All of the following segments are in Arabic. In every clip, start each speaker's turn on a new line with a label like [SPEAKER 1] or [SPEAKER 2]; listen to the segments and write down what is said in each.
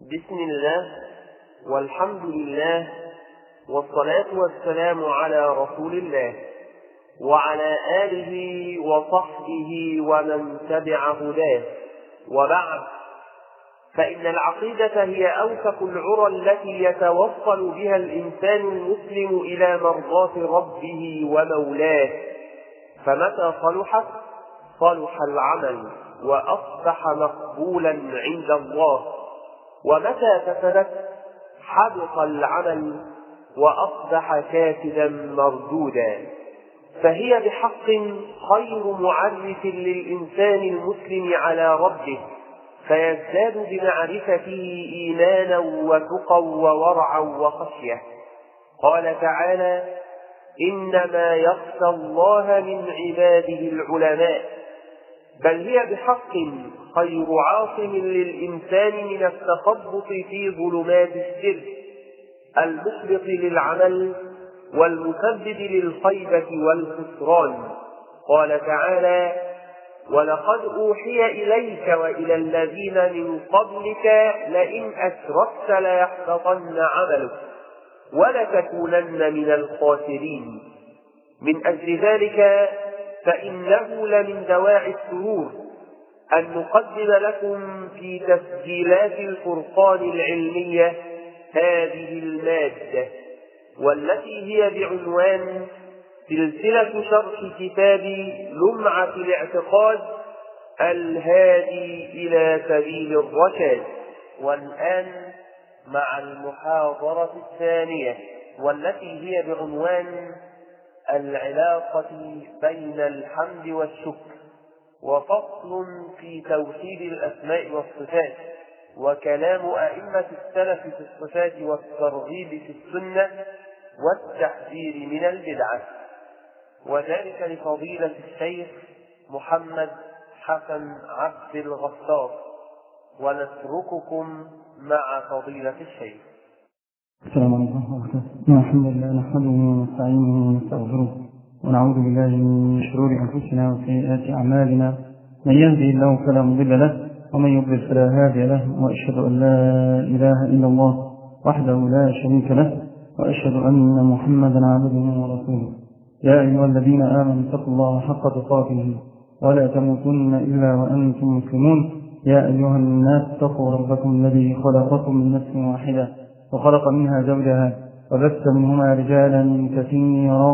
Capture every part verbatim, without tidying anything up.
[SPEAKER 1] بسم الله والحمد لله والصلاة والسلام على رسول الله وعلى آله وصحبه ومن تبع هداه، وبعد، فإن العقيدة هي أوثق العرى التي يتوصل بها الإنسان المسلم إلى مرضاة ربه ومولاه، فمتى صلحت صلح العمل وأصبح مقبولا عند الله، ومتى فسدت حبط العمل وأصبح كاسدا مردودا. فهي بحق خير معرف للإنسان المسلم على ربه، فيزداد بمعرفته إيمانا وتقى وورعا وخشية. قال تعالى: إنما يخشى الله من عباده العلماء. بل هي بحق خير عاصم للإنسان من التخبط في ظلمات السر المحبط للعمل والمسبب للخيبة والخسران. قال تعالى: ولقد أوحي إليك وإلى الذين من قبلك لئن أشركت ليحبطن عملك ولتكونن من الخاسرين. من أجل ذلك فإنه لمن دواعي السرور أن نقدم لكم في تسجيلات الفرقان العلمية هذه المادة، والتي هي بعنوان سلسلة شرح كتاب لمعة الاعتقاد الهادي إلى سبيل الرشاد. والآن مع المحاضرة الثانية، والتي هي بعنوان العلاقة بين الحمد والشكر، وفصل في توحيد الأسماء والصفات، وكلام أئمة السلف في الصفات والترغيب في السنة والتحذير من البدعة، وذلك لفضيلة الشيخ محمد حسن عبد الغفار. ونترككم مع فضيلة الشيخ.
[SPEAKER 2] السلام عليكم ورحمة الله. الحمد لله نحمده ونستعينه ونستغفره ونعوذ بالله من شرور أنفسنا وسيئات أعمالنا، من يهده الله فلا مضل له ومن يضلل فلا هادي له، وأشهد أن لا إله إلا الله وحده لا شريك له، وأشهد أن محمدا عبده ورسوله. يا أيها الذين آمنوا اتقوا الله حق تقاته ولا تموتن إلا وأنتم مسلمون. يا أيها الناس اتقوا ربكم الذي خلقكم من نفس واحدة وخلق منها زوجها وبث منهما رجالا كثيرا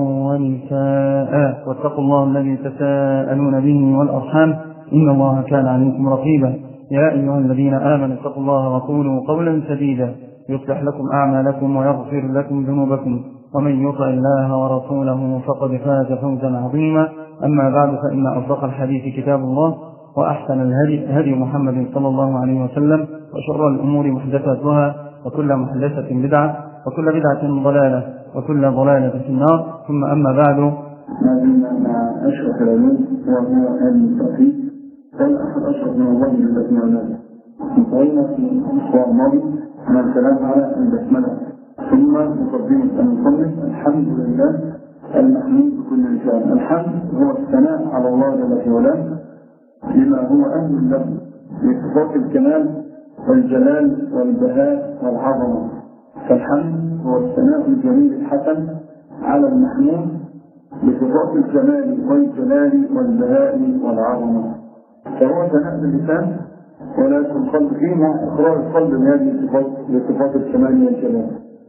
[SPEAKER 2] ونساء، واتقوا الله الذي تساءلون به والأرحام إن الله كان عليكم رقيبا. يا أيها الذين آمنوا اتقوا الله وقولوا قولا سديدا يصلح لكم أعمالكم ويغفر لكم ذنوبكم، ومن يطع الله ورسوله فقد فاز فوزا عظيما. أما بعد، فإن أصدق الحديث كتاب الله، وأحسن الهدي هدي محمد صلى الله عليه وسلم، وشر الأمور محدثاتها، وكل محدثة بدعة، وكل بدعة ضلالة، وكل ضلالة في النار. ثم أما بعد،
[SPEAKER 3] ما مع أشرف العلوم وهو علم التوحيد، كان أحد أشرف من الله الذي عناه. انتهينا في الأسبوع الماضي مع الكلام على البسملة، ثم مقدمة المصنف: الحمد لله المحمود بكل لسان. الحمد هو الثناء على الله جل في علاه لما هو أهل له بصفات الكمال والجلال والبهاء والعظمة. فالحمد هو الثناء الجميل الحسن على المحمود بصفات الكمال والجلال والبهاء والعظمة، فهو ثناء باللسان ولكن القلب فيما إقرار القلب بهذه الصفات بصفات الكمال والجلال.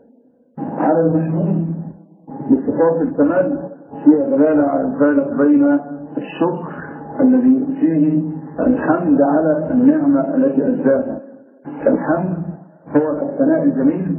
[SPEAKER 3] على المحمود بصفات الكمال هي دلالة على الفارق بين الشكر الذي فيه الحمد على النعمة التي أجزاها. فالحمد هو الثناء الجميل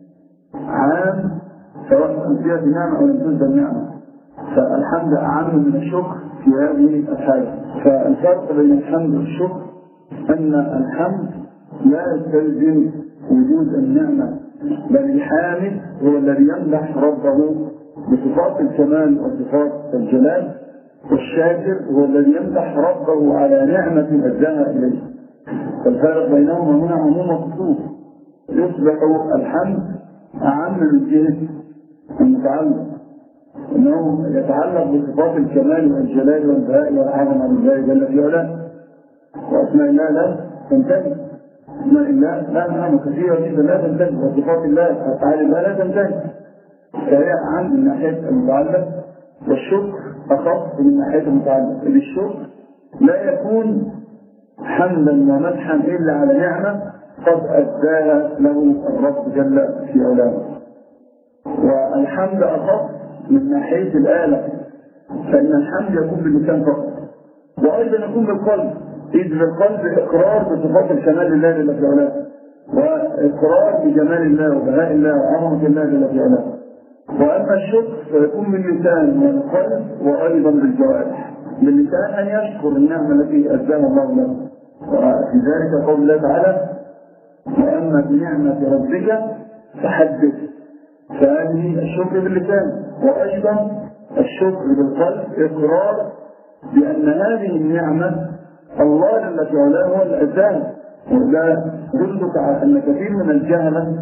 [SPEAKER 3] عام سواء فيها بنعمة أو لم تنزل النعمة، فالحمد أعم من الشكر في هذه الحالة. فالفرق بين الحمد والشكر أن الحمد لا يستلزم وجود النعمة، بل الحامد هو الذي يمدح ربه بصفات الكمال وصفات الجلال، والشاكر هو الذي يمدح ربه على نعمة أداها إليه. فالفارق بينهما هنا عموم وخصوص. يصبح الحمد أعم من جهة المتعلق، أنه يتعلق بصفات الكمال والجلال والبهاء والعظمة لله جل في علاه، وأسماء الله لا تنتهي. أسماء الله لا نعم كثيرة جدا لا تنتهي، وصفات الله وأفعال الله لا تنتهي. فهي عن من ناحية المتعلق، والشكر أخص من ناحية المتعلق. الشكر لا يكون حمدا ومدحا إلا على نعمة قد أداها له الرب جل في علاه. والحمد أخص من ناحية الآلة، فإن الحمد يكون باللسان فقط، وأيضا يكون بالقلب، إذ بالقلب إقرار بصفات الكمال لله جل في علاه، وإقرار بجمال الله وبهاء الله وعظمة الله جل في علاه. وأما الشكر فيكون باللسان والقلب وأيضا بالجوارح. باللسان أن يشكر النعمة التي أداها الله له، وفي ذلك قول الله تعالى: وأما بنعمة ربك فحدث. فهذه الشكر باللسان، وأيضا الشكر بالقلب إقرار بأن هذه النعمة الله جل في علاه هو اللي أداها. وده يدلك على أن كثير من الجهلة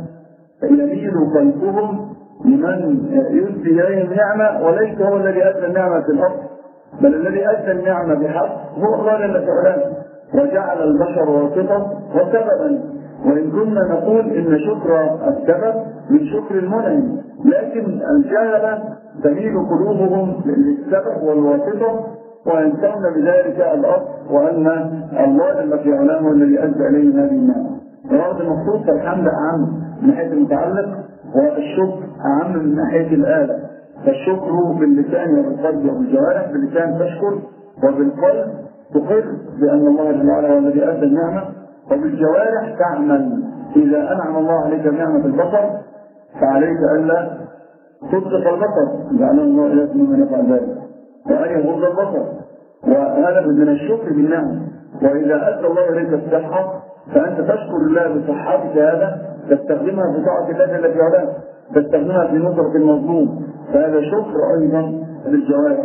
[SPEAKER 3] يميل قلبهم لمن يؤدي إليهم نعمة وليس هو الذي أدى النعمة في الأرض، بل الذي أدى النعمة بحق هو الله جل في علاه، وجعل البشر واسطة وسببا. وإن كنا نقول إن شكر السبب من شكر المنعم، لكن الجهلة تميل قلوبهم للسبب والواسطة وينسون بذلك الأصل، وأن الله جل في علاه هو الذي أدى إليهم هذه النعمة. وهذا المقصود فالحمد أعم من ناحية المتعلق، والشكر أعم من ناحية الآلة. فالشكر باللسان وبالقلب وبالجوارح. باللسان تشكر، وبالقلب تقر بأن الله جل وعلا هو الذي أدى النعمة، وبالجوارح تعمل. إذا أنعم الله عليك بنعمة البصر فعليك ألا تطلق البصر، لأن الله إليك من يفعل ذلك، وأن يغض البصر، وهذا من الشكر بالنعمة. وإذا أدى الله إليك الصحة فأنت تشكر الله بصحتك، هذا تستخدمها في طاعة الله جل في علاه، تستخدمها في نصرة المظلوم، فهذا شكر أيضا للجوارح.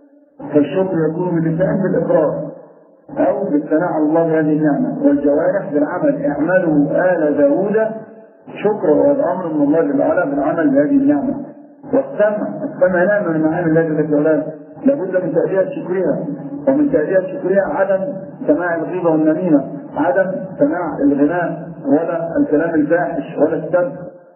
[SPEAKER 3] فالشكر يكون باللسان بالإقرار أو بالثناء على الله بهذه النعمة، والجوارح بالعمل. اعملوا آل داود شكرا، والأمر من الله جل وعلا بالعمل بهذه النعمة. والسمع، السمع نعمة من معاني الله جل وعلا، لابد من تأدية شكرها، ومن تأدية شكرها عدم سماع الغيبة والنميمة، عدم سماع الغناء ولا الكلام الفاحش ولا السب،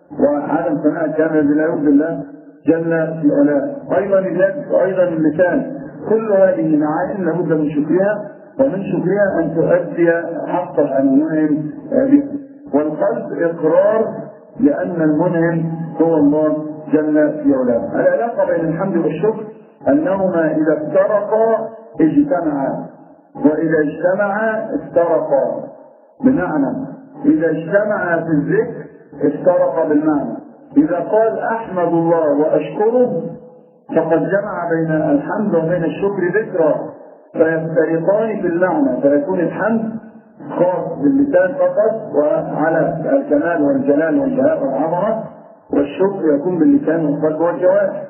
[SPEAKER 3] وعدم سماع الكلام الذي لا يرضي الله جل في علاه. أيضا اليد وأيضا اللسان، كل هذه معاني لابد من شكرها، ومن شكرها أن تؤدي حق المنعم به. والقلب إقرار لأن المنعم هو الله جل في علاه. العلاقة بين الحمد والشكر أنهما إذا افترقا اجتمعا، وإذا اجتمعا افترقا. بمعنى إذا اجتمعا في الذكر افترقا بالمعنى. إذا قال أحمد الله وأشكره فقد جمع بين الحمد وبين الشكر ذكرا، فيفترقان في المعنى، فيكون الحمد خاص باللسان فقط وعلى الكمال والجلال والجهاء والعظمة، والشكر يكون باللسان والقلب والجوارح.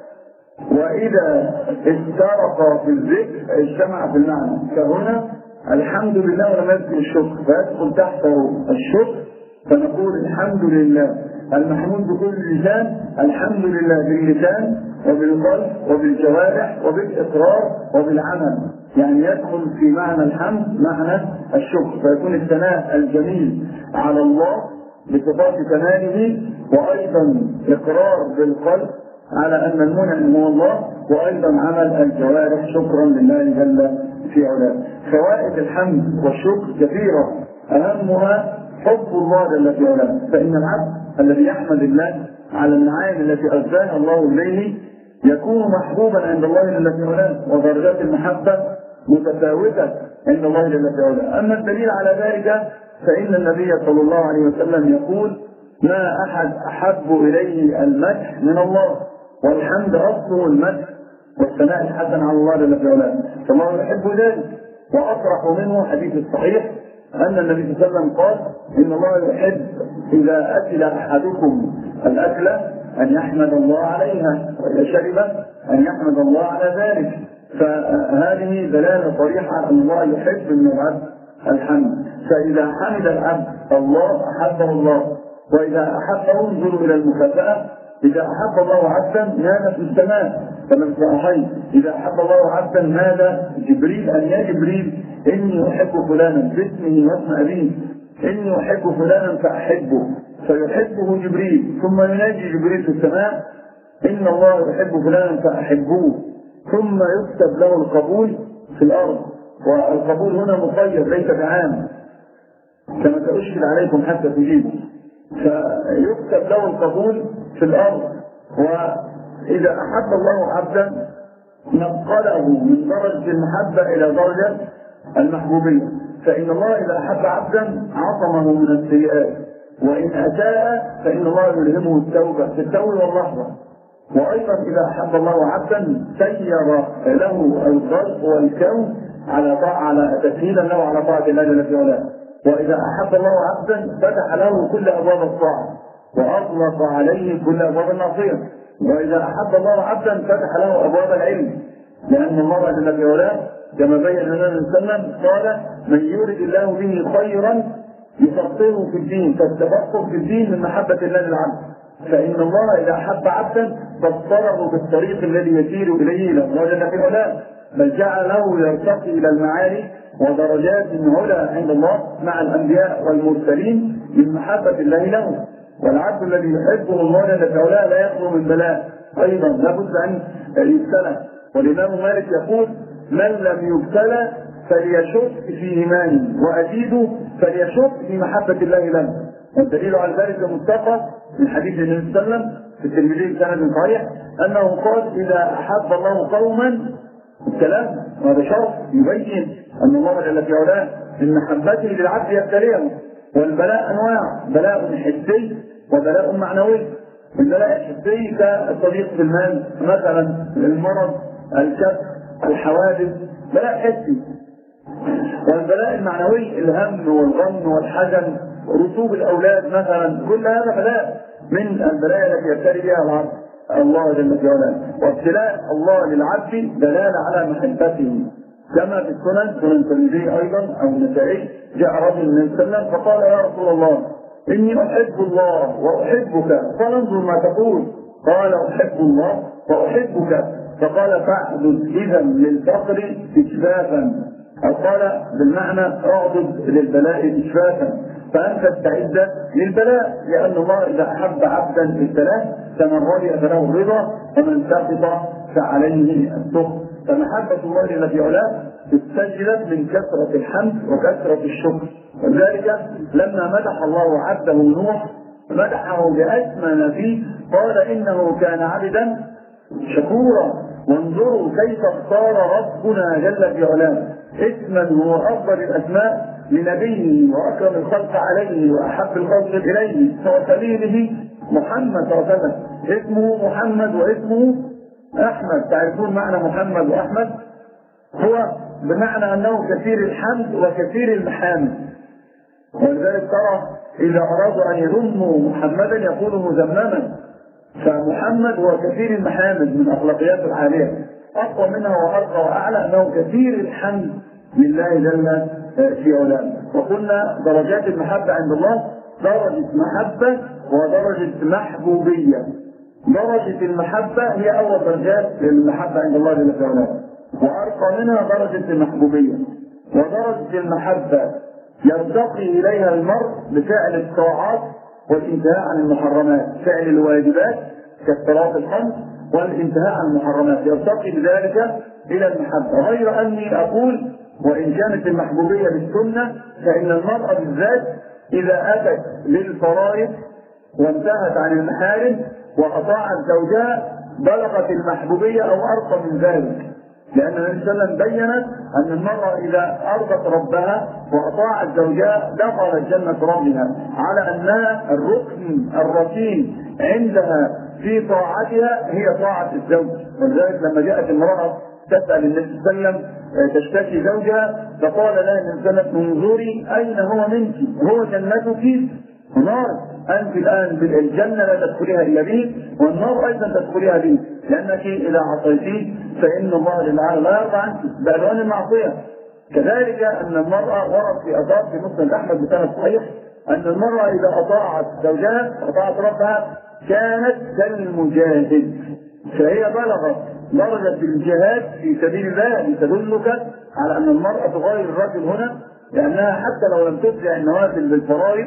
[SPEAKER 3] وإذا افترق في الذكر اجتمع في المعنى، فهنا الحمد لله ولم يذكر الشكر فيدخل تحته الشكر، فنقول الحمد لله المحمود بكل اللسان، الحمد لله باللسان وبالقلب وبالجوارح وبالإقرار وبالعمل، يعني يدخل في معنى الحمد معنى الشكر، فيكون الثناء الجميل على الله بصفات كماله، وأيضا إقرار بالقلب على أن المنعم هو الله، وأيضا عمل الجوارح شكرا لله جل في علاه. فوائد الحمد والشكر كثيرة، أهمها حب الله جل في علاه. فإن العبد الذي يحمد الله على النعائم التي أجزاها الله إليه يكون محبوبا عند الله جل في علاه، ودرجات المحبة متفاوتة عند الله جل في علاه. أما الدليل على ذلك فإن النبي صلى الله عليه وسلم يقول: ما أحد أحب إليه المدح من الله، والحمد أصله المدح والثناء الحسن على الله جل في علاه، فالله يحب ذلك. وأصرح منه حديث الصحيح أن النبي صلى الله عليه وسلم قال: إن الله يحب إذا أكل أحدكم الأكلة أن يحمد الله عليها، وإذا شرب أن يحمد الله على ذلك. فهذه دلالة صريحة أن الله يحب من العبد الحمد. فإذا حمد العبد الله أحبه الله، وإذا أحبه انظروا إلى المكافأة، إذا أحب الله عبدا نادى في السماء كما في الصحيحين، إذا أحب الله عبدا نادى جبريل أن يا جبريل إني أحب فلانا باسمه واسم أبيه، إني أحب فلانا فأحبه، فيحبه جبريل، ثم ينادي جبريل في السماء إن الله يحب فلانا فأحبوه، ثم يكتب له القبول في الأرض. والقبول هنا مقيد ليس بعام كما سأشكل عليكم حتى تجيبوا، فيكتب له القبول في الأرض. وإذا أحب الله عبدا نقله من درجة المحبة إلى درجة المحبوبية، فإن الله إذا أحب عبدا عصمه من السيئات، وإن أساء فإن الله يلهمه التوبة في التوبة واللحظة. وأيضا إذا أحب الله عبدا سير له الخلق والكون على طاعة على تسهيلا له على طاعة الله جل وعلا. وإذا أحب الله عبدا فتح له كل أبواب الطاعة وأطلق عليه كل أبواب المعصية. وإذا أحب الله عبدا فتح له أبواب العلم، لأن الله جل وعلا كما بين لنا النبي صلى الله عليه وسلم قال من يرد الله به خيرا يفقهه في الدين، فالتفقه في الدين من محبة الله للعبد. فإن الله إذا أحب عبدا بصره بالطريق الذي يسير إليه له جل وعلا، بل جعله يرتقي إلى المعالي ودرجات علا عند الله مع الأنبياء والمرسلين من محبة الله له. والعبد الذي يحبه الله جل وعلا لا يخلو من بلاء، أيضا لابد أن يبتلى. والإمام مالك يقول من لم يبتلى فليشك في إيمانه، وأزيده فليشك في محبة الله له. والدليل على ذلك المتفق من حديث النبي صلى الله عليه وسلم في الترمذي بسند صحيح أنه قال إذا أحب الله قوما الكلام، وهذا شرط يبين أن الله جل وعلا من محبته للعبد يبتليه. والبلاء أنواع، بلاء حسي وبلاء معنوي. البلاء الحسي كالضيق في المال مثلا، المرض، الكسر، الحوادث، بلاء حسي. والبلاء المعنوي الهم والغم والحزن ورسوب الأولاد مثلا، كل هذا بلاء من البلاء التي يبتلي بها العبد الله جل وعلا. وابتلاء الله للعبد دلالة على محبته، كما في السنن سنن الترمذي أيضا أو النسائي جاء رجل من السلم فقال يا رسول الله إني أحب الله وأحبك، قال انظر ما تقول، قال أحب الله وأحبك، فقال فاعبد إذا للفقر إشفافا، أو قال بالمعنى اعبد للبلاء إشفافا، فأنت استعد للبلاء، لأن الله إذا أحب عبدا ابتلاه، فمن رضي فله الرضا ومن سخط فعليه السخط. فمحبة الله جل وعلا استجلت من كثرة الحمد وكثرة الشكر. وذلك لما مدح الله عبده نوح مدحه بأسمى ما فيه، قال إنه كان عبدا شكورا. وانظروا كيف اختار ربنا جل وعلا اسما هو أفضل الأسماء لنبيه وأكرم الخلق عليه وأحب الخلق إليه وسبيله محمد صلى الله عليه وسلم. اسمه محمد واسمه أحمد. تعرفون معنى محمد وأحمد؟ هو بمعنى أنه كثير الحمد وكثير المحامد. ولذلك ترى إذا أرادوا أن يذموا محمدا يقولوا مذمما، فمحمد هو كثير المحامد من أخلاقيات العالية، أقوى منها وأرقى وأعلى أنه كثير الحمد لله جل في علاه. وقلنا درجات المحبة عند الله درجة محبة ودرجة محبوبية. درجة المحبة هي أول درجات المحبة عند الله جل في علاه، وأرقى منها درجة المحبوبية. ودرجة المحبة يرتقي إليها المرء بفعل الطاعات والانتهاء عن المحرمات، فعل الواجبات كالصلاة الخمس والانتهاء عن المحرمات، يرتقي بذلك إلى المحبة. غير أني أقول وإن كانت المحبوبية بالسنة، فإن المرأة بالذات إذا أتت للفرائض وانتهت عن المحارم وأطاعت زوجها بلغت المحبوبية أو أرقى من ذلك، لأن النبي صلى الله عليه وسلم بين أن المرأة إذا أرضت ربها وأطاعت زوجها دخلت جنة ربها، على أنها الركن الركين عندها في طاعتها هي طاعة الزوج. ولذلك لما جاءت المرأة تسأل النبي صلى الله عليه وسلم تشتكي زوجها، فقال لها النبي صلى الله عليه وسلم انظري أين هو منك، هو جنتك نار، أنت الآن بالجنة لا تدخليها إلا به، والنار أيضا تدخليها به، لأنك إذا عصيتيه فإن الله جل وعلا لا يرضى عنك بألوان المعصية. كذلك أن المرأة ورد في أثار في مسند أحمد بسند صحيح أن المرأة إذا أطاعت زوجها وأطاعت ربها كانت كالمجاهد، فهي بلغت درجة الجهاد في سبيل الله. لتدلك على أن المرأة غير الرجل هنا لأنها حتى لو لم تتبع النوافل بالفرائض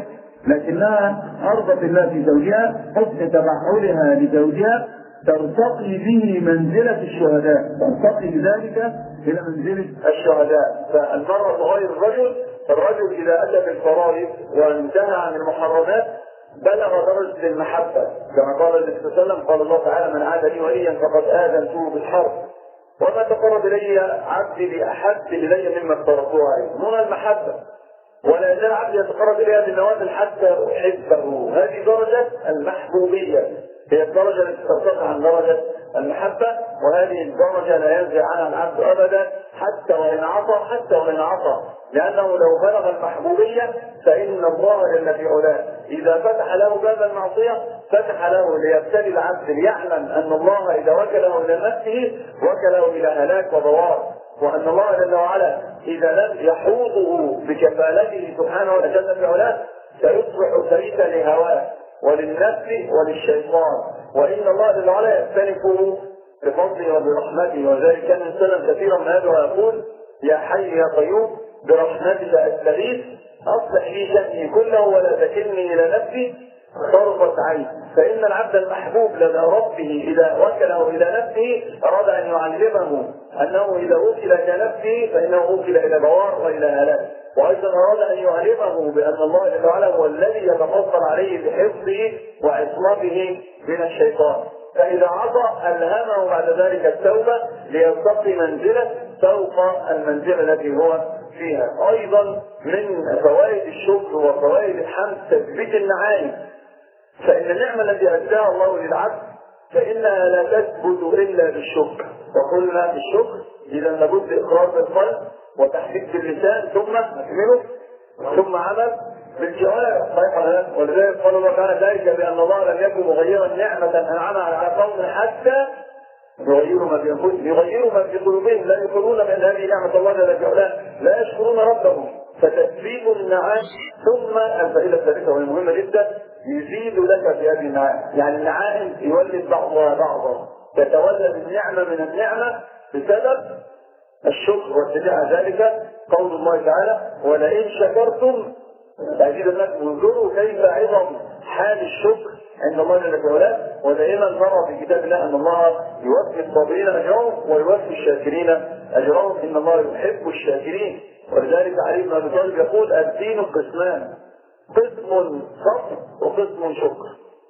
[SPEAKER 3] لكنها أرضت الله في زوجها، حسن تبعلها لزوجها ترتقي به منزلة الشهداء، ترتقي بذلك إلى منزلة الشهداء. فالمرأة غير الرجل، فالرجل إذا أتى بالفرائض وانتهى عن المحرمات بلغ درجة المحبة، كما قال النبي صلى الله عليه وسلم، قال الله تعالى: من عاد لي وليا فقد آذنته بالحرب، وما تقرب إلي عبدي بأحب إلي مما افترضته عليه. هنا المحبة، ولا يزال عبدي يتقرب إليها بالنوافل حتى أحبه. هذه درجة المحبوبية، هي الدرجة التي ترتقي عن درجة المحبة، وهذه الدرجة لا ينزع عنها العبد أبدا حتى وإن عصى، حتى وإن عصى، لأنه لو بلغ المحبوبية فإن الله جل في علاه إذا فتح له باب المعصية فتح له ليبتلي العبد، ليعلم أن الله إذا وكله إلى نفسه وكله إلى هلاك وضوار، وأن الله جل وعلا إذا لم يحوطه بكفالته سبحانه وتعالى في علاه سيصبح سيدا لهواه وللنفس وللشيطان، وإن الله جل وعلا يختلفه بفضله وبرحمته. وذلك كان السلام كثيرا من هذا ويقول: يا حي يا قيوم برحمتك أستغيث أصلح لي شأني كله ولا تكلني إلى نفسي طرفة عين. فإن العبد المحبوب لدى ربه إذا وكله إلى نفسه أراد أن يعلمه أنه إذا وكل إلى نفسه فإنه وكل إلى بوار وإلى هلاك، وأيضا أراد أن يعلمه بأن الله جل وعلا هو الذي يتفضل عليه بحفظه وعصمته من الشيطان. فإذا عصى ألهمه بعد ذلك التوبة ليرتقي منزلة فوق المنزلة التي هو فيها. أيضا من فوائد الشكر وفوائد الحمد تثبيت النعائم، فإن النعمة التي أداها الله للعبد فإنها لا تثبت إلا بالشكر. وقلنا الشكر إذا لابد إقرار بالقلب وتحقيق باللسان ثم أكمله ثم عمل بالجوارح، صحيح؟ ولذلك قال الله تعالى: ذلك بأن الله لم يكن مغيرا نعمة أنعمها على قوم حتى يغيروا ما بأنفسهم، يغيروا ما في قلوبهم، لا يقولون بأن هذه نعمة الله جل في علاه، لا يشكرون ربهم. فتثبيت النعام ثم الفائدة الثالثة وهي مهمة جدا: يزيد لك في هذه النعام، يعني النعائم يولد بعضها بعضا، تتولد النعمة من النعمة بسبب الشكر واتباع ذلك. قول الله تعالى: ولئن شكرتم لأزيدنكم. انظروا كيف عظم حال الشكر عند الله جل في علاه. ودائما نرى في كتاب الله ان الله يوفي الصابرين اجرهم ويوفي الشاكرين اجرهم، ان الله يحب الشاكرين. ولذلك علي بن ابي طالب يقول: الدين قسمان، قسم صبر وقسم شكر،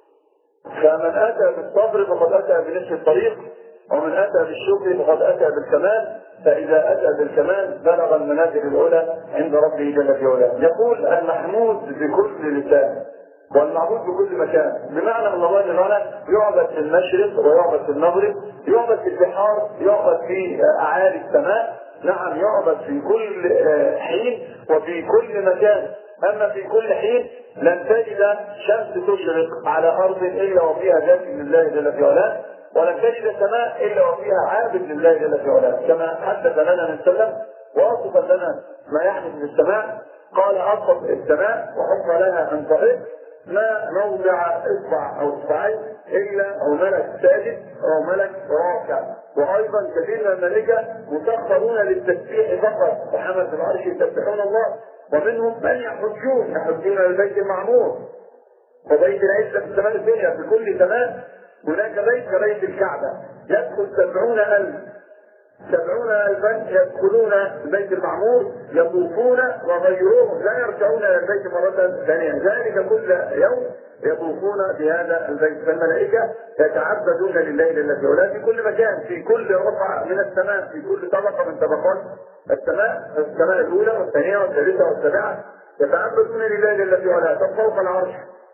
[SPEAKER 3] فمن اتى بالصبر فقد اتى بنصف الطريق، ومن اتى بالشكر فقد اتى بالكمال، فاذا اتى بالكمال بلغ المنازل العلى عند ربه جل في علاه. يقول: المحمود بكل لسان والمعبود بكل مكان، بمعنى ان الله جل وعلا يعبد في المشرق ويعبد في المغرب، يعبد في البحار، يعبد في اعالي السماء، نعم يعبد في كل حين وفي كل مكان. اما في كل حين لن تجد شمس تشرق على ارض الا وفيها ذات لله جل في علاه، ولن تجد سماء الا وفيها عابد لله جل في علاه، كما حدث لنا من سلم واصف لنا ما يحدث في السماء. قال: اصف السماء وحق لها ان تعد ما موضع اصبع او اصبعين الا او ملك ساجد او ملك راكع. وايضا كثير من الملائكه مسخرون للتسبيح فقط، وحملة العرش يسبحون الله، ومنهم من يحجون يحجون للبيت المعمور وبيت العزة في السماء الدنيا. في كل سماء هناك بيت كبيت الكعبة يدخل سبعون ألف سبعون ألفا يدخلون البيت المعمور يطوفون وغيرهم لا يرجعون إلى البيت مرة ثانية، ذلك كل يوم يطوفون بهذا البيت. فالملائكة يتعبدون لله جل في علاه في كل مكان، في كل رفعة من السماء، في كل طبقة من طبقات السماء، السماء الأولى والثانية والثالثة والسابعة، يتعبدون لله جل في علاه. طب فوق العرش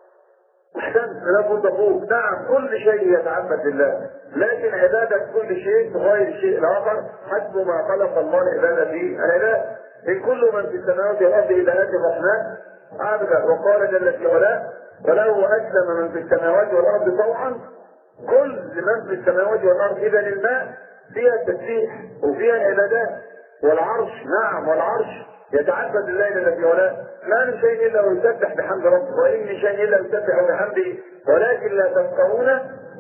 [SPEAKER 3] احسنت، لا فوق، نعم كل شيء يتعبد لله، لكن عبادة كل شيء تغير الشيء الآخر حسب ما خلق الله العبادة في العباد. إن كل من في السماوات والأرض إلى آتي الرحمن عبدا. وقال جل في علاه: وله أسلم من في السماوات والأرض طوعا. كل من في السماوات والأرض إذا الماء فيها التسبيح وفيها العبادات، والعرش نعم والعرش يتعبد لله جل في علاه. ما من شيء الا ويسبح بحمد ربه، وان من شيء الا يسبح بحمده ولكن لا تفقهون.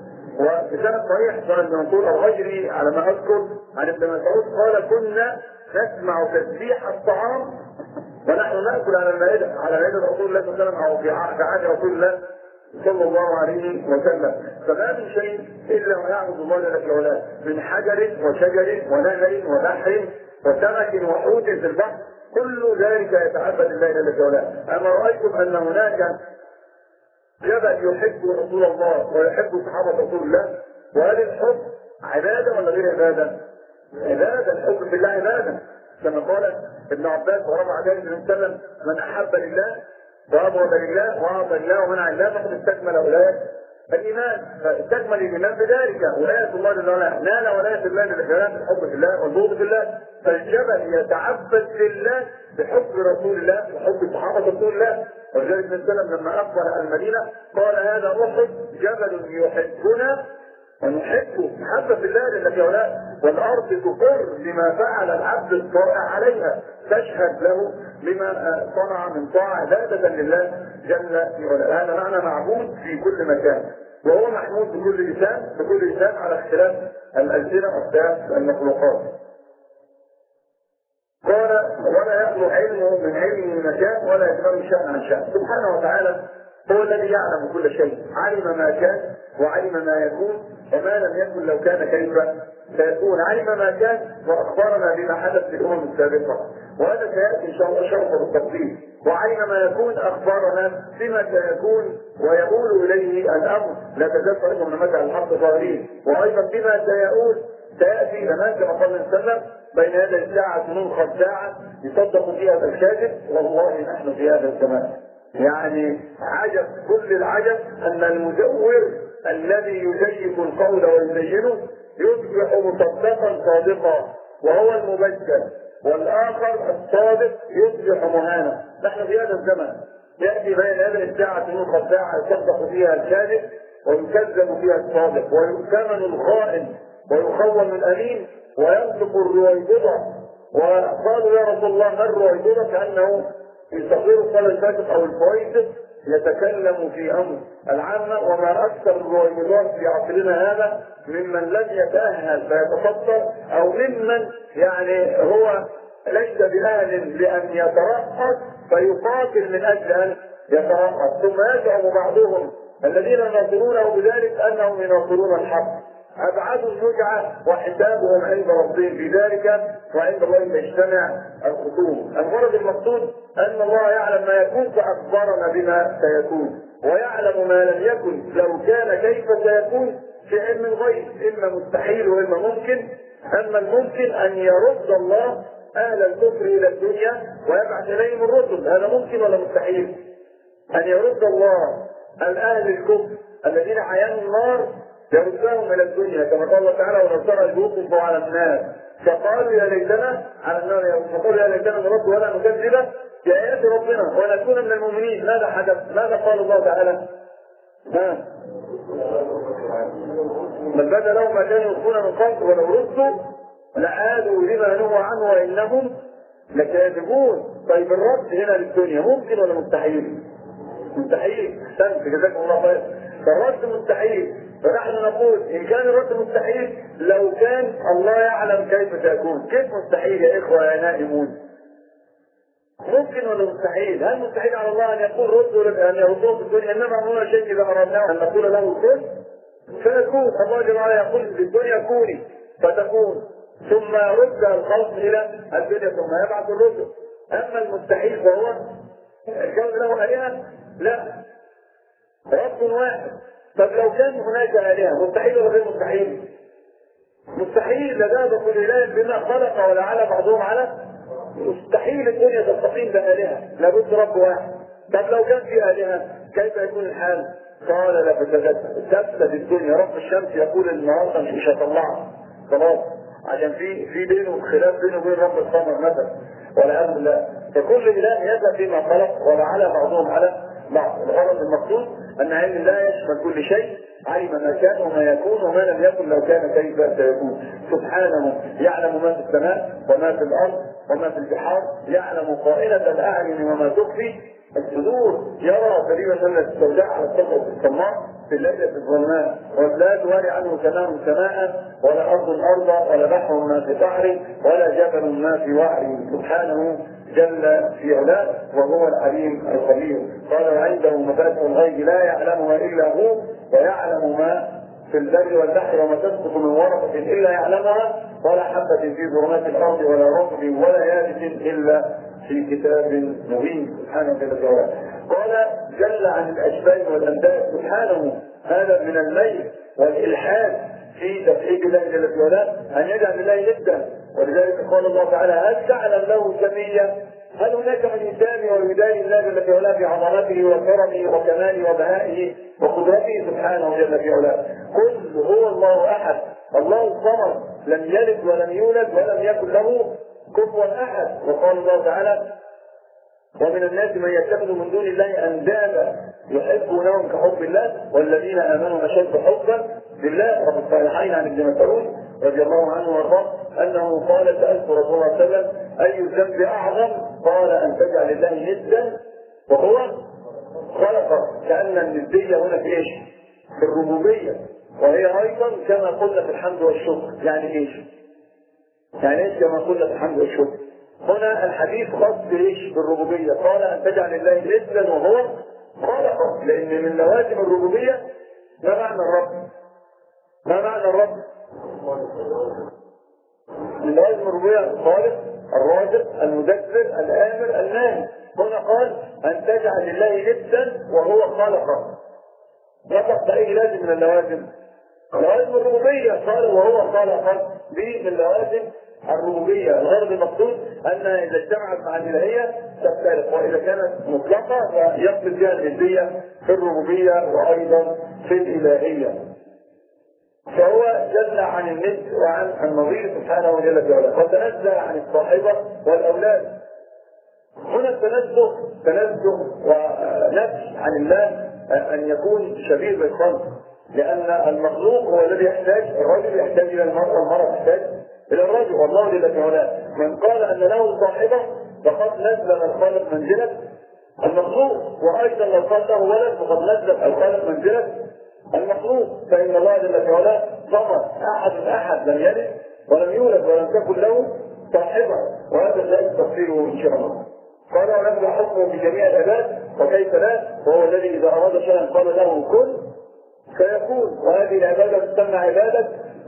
[SPEAKER 3] وبسند صحيح صار ابن منصور الغجري على ما اذكر عن ابن مسعود قال: كنا نسمع تسبيح الطعام ونحن ناكل على المائده على مائده رسول الله صلى الله عليه وسلم او في عهد رسول الله صلى الله عليه وسلم. فما من شيء الا ويعبد الله جل وعلا من حجر وشجر ونهر وبحر وسمك وحوت في البحر، كل ذلك يتعبد الله جل وعلا. اما رايتم ان هناك جبل يحب رسول الله ويحب صحابه رسول الله؟ وهل الحب عباده ولا غير عباده؟ عباده، الحب بالله عباده، كما قال ابن عباس ورفع ذلك النبي صلى الله عليه وسلم: من احب لله وابغض لله واعطى لله ومنع لله فقد استكمل ولايه الايمان. فاستكمل الايمان بذلك ولايه الله جل وعلا، نال ولايه الله جل وعلا بالحب في الله والبغض في الله. فالجبل يتعبد لله بحب رسول الله بحب صحابه رسول الله. ولذلك النبي صلى الله عليه وسلم لما اقبل على المدينه قال: هذا احد جبل يحبنا ونحبه محبه في الله جل وعلا، والارض تقر بما فعل العبد الطائع عليها، تشهد له بما صنع من طاعه عباده لله جل وعلا. هذا معنى معبود في كل مكان، وهو محمود بكل لسان بكل لسان على اختلاف الالسنه واختلاف المخلوقات. قال: ولا يخلو علمه من علمه مكان ولا يتبع شأن عن شأن. سبحانه وتعالى هو الذي يعلم كل شيء، علم ما كان وعلم ما يكون وما لم يكن لو كان كيف سيكون. علم ما كان واخبرنا بما حدث في الامم السابقه، وهذا سياتي ان شاء الله شرحه بالتفصيل. وعلم ما يكون اخبرنا بما سيكون ويقول اليه الامر، لا تزال طريقهم من متى الحق ظاهرين. وايضا بما سيؤول سياتي زمان كما قال النبي صلى الله عليه وسلم: بين يدي الساعه ننخر ساعه يصدق فيها الكاذب، والله نحن في هذا الزمان. يعني عجب كل العجب ان المزور الذي يزيف القول ويزينه يصبح مصدقا صادقا وهو المبشر، والاخر الصادق يصبح مهانا. نحن في هذا الزمن ياتي بين يدي الساعه ننخر ساعه يصدق فيها الكاذب ويكذب فيها الصادق، ويؤتمن الخائن ويخون الامين وينطق الرويبضه. وقالوا: يا رسول الله ما الرويبضه؟ كانه يصغر الصلاه الفاتح او الفويسق يتكلم في امر العامه. وما اكثر الرويبضات في عصرنا هذا ممن لم يتاهل فيتصدر، او ممن يعني هو ليس باهل لان يترأس فيقاتل من اجل ان يترأس، ثم يزعم بعضهم الذين يناصرونه بذلك انهم يناصرون الحق. أبعدوا الرجعة وحسابهم عند ربهم في ذلك، وعند الله يجتمع الخصوم. الغرض المقصود أن الله يعلم ما يكون فأخبرنا بما سيكون، ويعلم ما لم يكن لو كان كيف سيكون في علم الغيب، إما مستحيل وإما ممكن. أما الممكن أن يرد الله أهل الكفر إلى الدنيا ويبعث إليهم الرسل، هذا ممكن ولا مستحيل؟ أن يرد الله الأهل الكفر الذين عينوا النار يردهم الى الدنيا، كما قال الله تعالى: ولو ترى إذ وقفوا على النار فقالوا يا ليتنا على النار فقالوا يا ليتنا نرد ولا نكذب بآيات ربنا ونكون من المؤمنين. ماذا حدث؟ ماذا قال الله تعالى؟ ها؟ بل بدا لهم ما كانوا يخفون من قبل ولو ردوا لعادوا لما نهوا عنه وانهم لكاذبون. طيب الرد هنا للدنيا ممكن ولا مستحيل؟ مستحيل. احسنت، جزاكم الله خير. فالرد مستحيل. فنحن نقول ان كان الرد مستحيل لو كان الله يعلم كيف سيكون. كيف مستحيل يا اخوه يا نائمون؟ ممكن ولا مستحيل؟ هل مستحيل على الله ان يقول ردوا ان يردوه في الدنيا؟ انما امرنا شيء اذا اردناه ان نقول له كن فيكون. الله جل وعلا يقول في الدنيا كوني فتكون، ثم يرد الخلق الى الدنيا ثم يبعث الرسل. اما المستحيل فهو كون له الهه؟ لا، رب واحد. طب لو كان هناك آلهة مستحيل ولا غير مستحيل؟ مستحيل. لذهب كل إله بما خلق ولا على بعضهم على مستحيل الدنيا تستقيم بآلهة، لابد رب واحد. طب لو كان في آلهة كيف يكون الحال؟ قال لا تتجدد تفسد الدنيا. رب الشمس يقول النهارده مش هطلعها خلاص عشان في في بينه خلاف بينه وبين رب القمر مثلا والعياذ بالله. فكل إله يذهب بما خلق ولا على بعضهم على بعض. الغرض المقصود ان علم الله يشمل كل شيء، علم ما كان وما يكون وما لم يكن لو كان كيف سيكون. سبحانه يعلم ما في السماء وما في الارض وما في البحار، يعلم خائنة الأعين وما تخفي الصدور، يرى كلمة السوداء على الصخرة الصماء في الليلة الظلماء، ولا تواري عنه سماء سماء ولا أرض أرضا ولا بحر ما في بحر ولا جبل ما في وعره، سبحانه جل في علاه وهو العليم الخبير. قال وعنده مفاتح الغيب لا يعلمها إلا هو ويعلم ما في البر والبحر وما تسقط من ورقة إلا يعلمها ولا حبة في ظلمات الأرض ولا رطب ولا يابس إلا في كتاب مبين، سبحانه جل وعلا. قال جل عن الأشباه والأنداد، سبحانه هذا من الميل والإلحاد في توحيد الله جل وعلا أن يجعل لله ندا، ولذلك قال الله تعالى هل تعلم له سميا؟ هل هناك من يسامي ويداني الله جل وعلا بعظمته وكرمه وكماله وبهائه وقدرته سبحانه جل وعلا؟ قل هو الله أحد الله الصمد لم يلد ولم يولد ولم يكن له كفوا أحد. وقال الله تعالى ومن الناس من يتخذ من دون الله أندادا يحبونهم كحب الله والذين آمنوا أشد حبا لله. وفي الصحيحين عن ابن مسعود رضي الله عنه وارضاه أنه قال سألت رسول الله صلى الله عليه وسلم أي الذنب أعظم؟ قال أن تجعل الله ندا وهو خلق. كأن الندية هنا في إيش؟ في الربوبية، وهي أيضا كما قلنا في الحمد والشكر. يعني إيش؟ يعني إيش كما قلنا في الحمد والشكر؟ هنا الحديث خاص بإيش؟ بالربوبية. قال أن تجعل الله ندا وهو خلق، لأن من لوازم الربوبية ما معنى الرب؟ ما معنى الرب؟ من لوازم الربوبية الخالق الرازق المدبر الآمر الناهي. هنا قال أن تجعل لله ندا وهو خلق. نطق بأي لازم من اللوازم؟ لوازم الربوبية. قال وهو خلق دي من لوازم الربوبية. الغرض المقصود أن إذا اجتمعت مع الإلهية تفترق، وإذا كانت مطلقة فيقصد بها الجزية في الربوبية وأيضا في الإلهية. فهو جل عن الند وعن النظير سبحانه وجل وعلا، وتنزه عن الصاحبة والأولاد. هنا التنزه تنزه ونفي عن الله أن يكون شبيه بالخلق، لأن المخلوق هو الذي يحتاج، الرجل يحتاج إلى المرأة والمرأة تحتاج إلى الرجل، والله جل وعلا من قال أن له صاحبة فقد نزل الخالق منزلة المخلوق، وأيضا لو قال له ولد فقد نزل الخالق منزلة المخلوق. فإن الله جل وعلا صمد أحد أحد لم يلد ولم يولد ولم تكن له صاحبة، وهذا لا تفصيله إن شاء الله. قال ونزل حكمه في جميع العباد وكيف لا، وهو الذي إذا أراد شيئا قال له كن فيكون. وهذه العبادة تسمى عبادة